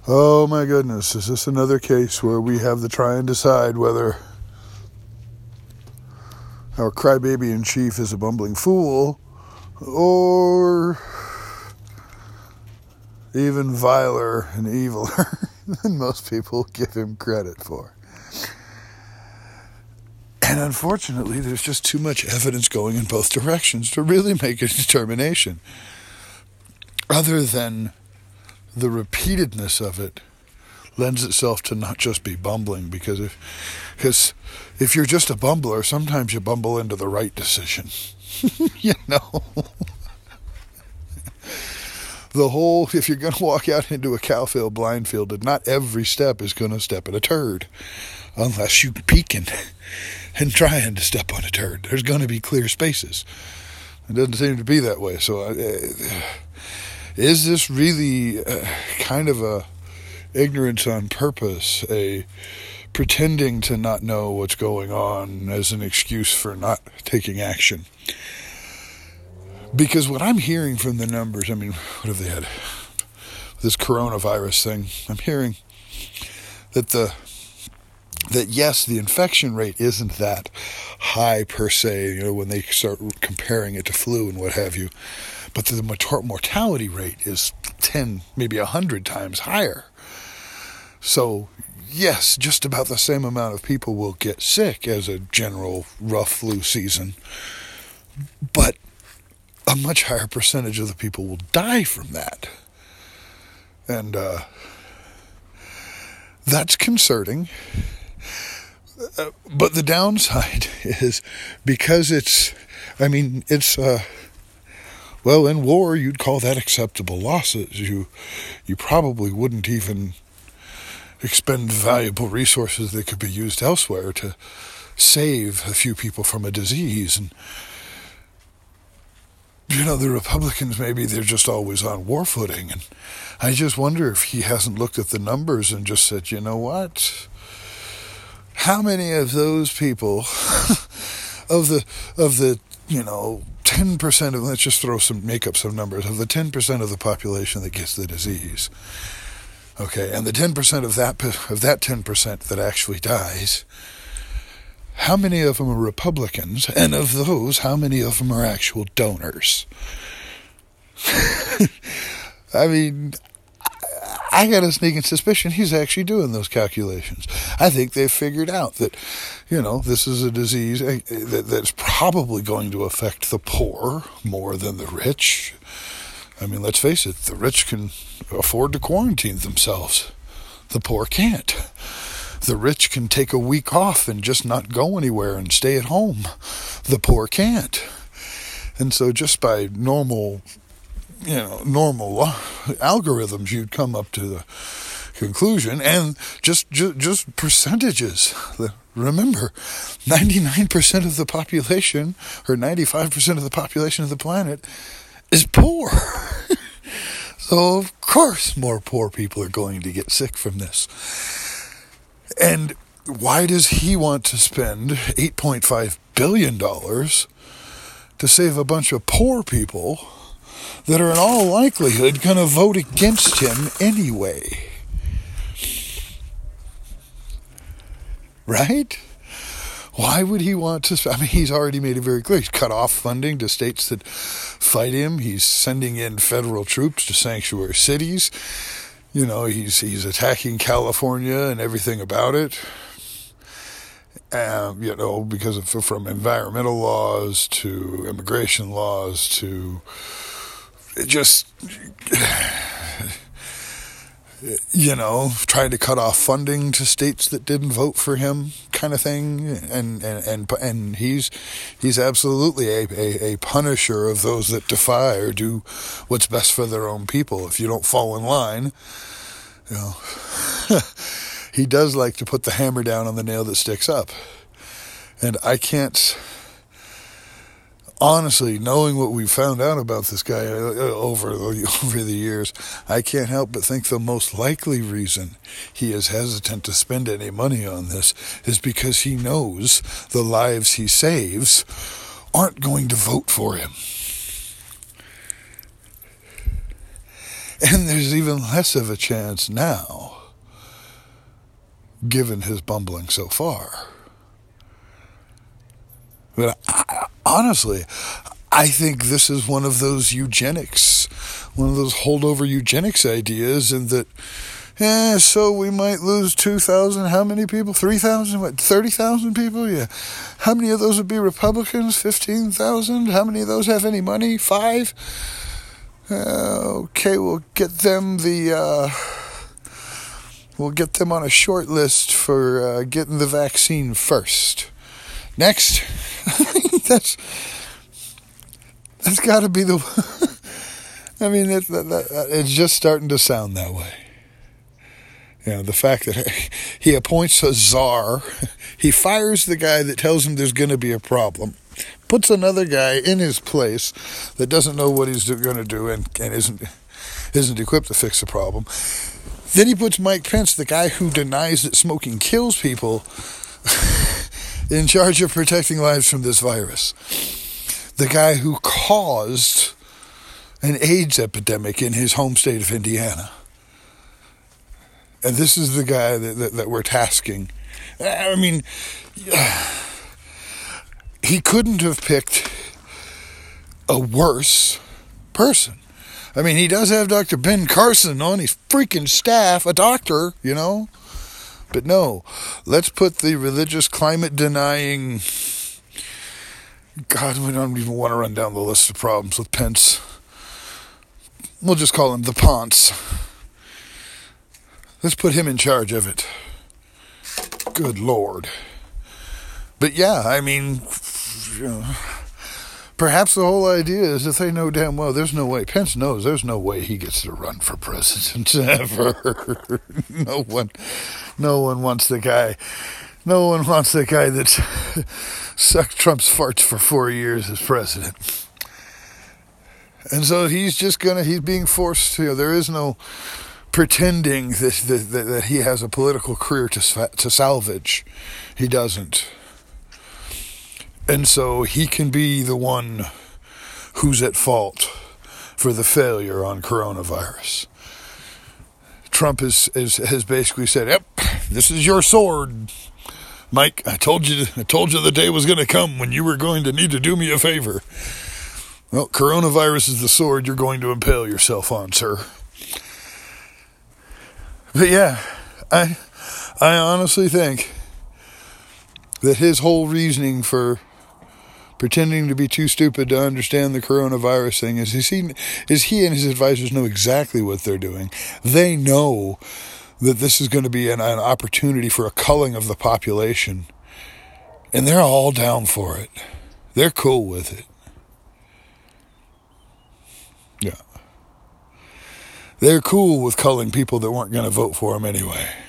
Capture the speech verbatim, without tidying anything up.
Oh my goodness, is this another case where we have to try and decide whether our crybaby-in-chief is a bumbling fool or even viler and eviler than most people give him credit for? And unfortunately, there's just too much evidence going in both directions to really make a determination. Other than the repeatedness of it lends itself to not just be bumbling, because if, because if you're just a bumbler, sometimes you bumble into the right decision. You know? The whole, if you're going to walk out into a cow-field, blind-fielded, not every step is going to step in a turd. Unless you peek and, and trying to step on a turd. There's going to be clear spaces. It doesn't seem to be that way. So uh, is this really uh, kind of a ignorance on purpose, a pretending to not know what's going on as an excuse for not taking action? Because what I'm hearing from the numbers, I mean, what have they had? This coronavirus thing, I'm hearing that the that yes, the infection rate isn't that high per se, you know, when they start comparing it to flu and what have you, but the mortality rate is ten, maybe one hundred times higher. So, yes, just about the same amount of people will get sick as a general rough flu season, but a much higher percentage of the people will die from that. And uh, that's concerning. Uh, but the downside is because it's, I mean, it's, uh, well, in war, you'd call that acceptable losses. You, you probably wouldn't even expend valuable resources that could be used elsewhere to save a few people from a disease. And, you know, the Republicans, maybe they're just always on war footing. And I just wonder if he hasn't looked at the numbers and just said, you know what? How many of those people, of the, of the, you know, ten percent of, let's just throw some, make up some numbers, of the ten percent of the population that gets the disease, okay, and the ten percent of that, of that ten percent that actually dies, how many of them are Republicans, and of those, how many of them are actual donors? I mean, I got a sneaking suspicion he's actually doing those calculations. I think they've figured out that, you know, this is a disease that's probably going to affect the poor more than the rich. I mean, let's face it, the rich can afford to quarantine themselves. The poor can't. The rich can take a week off and just not go anywhere and stay at home. The poor can't. And so just by normal, you know, normal algorithms, you'd come up to the conclusion, and just, just, just percentages. Remember, ninety-nine percent of the population, or ninety-five percent of the population of the planet, is poor. So, of course, more poor people are going to get sick from this. And why does he want to spend eight point five billion dollars to save a bunch of poor people that are in all likelihood going to vote against him anyway? Right? Why would he want to... I mean, he's already made it very clear. He's cut off funding to states that fight him. He's sending in federal troops to sanctuary cities. You know, he's he's attacking California and everything about it. Um, you know, because of, from environmental laws to immigration laws to just, you know, trying to cut off funding to states that didn't vote for him, kind of thing. And and and, and he's he's absolutely a, a, a punisher of those that defy or do what's best for their own people. If you don't fall in line, you know, he does like to put the hammer down on the nail that sticks up. And I can't, honestly, knowing what we found out about this guy over, over the years, I can't help but think the most likely reason he is hesitant to spend any money on this is because he knows the lives he saves aren't going to vote for him. And there's even less of a chance now, given his bumbling so far. But I, honestly, I think this is one of those eugenics, one of those holdover eugenics ideas, and that, eh, so we might lose two thousand, how many people? three thousand? What, thirty thousand people? Yeah. How many of those would be Republicans? fifteen thousand? How many of those have any money? Five? Uh, okay, we'll get them the, uh, we'll get them on a short list for uh, getting the vaccine first. Next. that's, that's got to be the, I mean, it, that, that, it's just starting to sound that way. You know, the fact that he appoints a czar, he fires the guy that tells him there's going to be a problem, puts another guy in his place that doesn't know what he's going to do and, and isn't isn't equipped to fix the problem. Then he puts Mike Pence, the guy who denies that smoking kills people, in charge of protecting lives from this virus. The guy who caused an AIDS epidemic in his home state of Indiana. And this is the guy that, that, that we're tasking. I mean, he couldn't have picked a worse person. I mean, he does have Doctor Ben Carson on his freaking staff, a doctor, you know. But no, let's put the religious climate-denying... God, we don't even want to run down the list of problems with Pence. We'll just call him the Ponce. Let's put him in charge of it. Good Lord. But yeah, I mean, you know, perhaps the whole idea is that they know damn well there's no way, Pence knows there's no way he gets to run for president ever. no one, no one wants the guy, no one wants the guy that's sucked Trump's farts for four years as president. And so he's just gonna, he's being forced to, you know, there is no pretending that, that, that he has a political career to to salvage. He doesn't. And so he can be the one who's at fault for the failure on coronavirus. Trump is, is has basically said, "Yep, this is your sword, Mike. I told you, I told you the day was going to come when you were going to need to do me a favor. Well, coronavirus is the sword you're going to impale yourself on, sir." But yeah, I I honestly think that his whole reasoning for pretending to be too stupid to understand the coronavirus thing is he, is he and his advisors know exactly what they're doing. They know that this is going to be an, an opportunity for a culling of the population. And they're all down for it. They're cool with it. Yeah. They're cool with culling people that weren't going to vote for them anyway.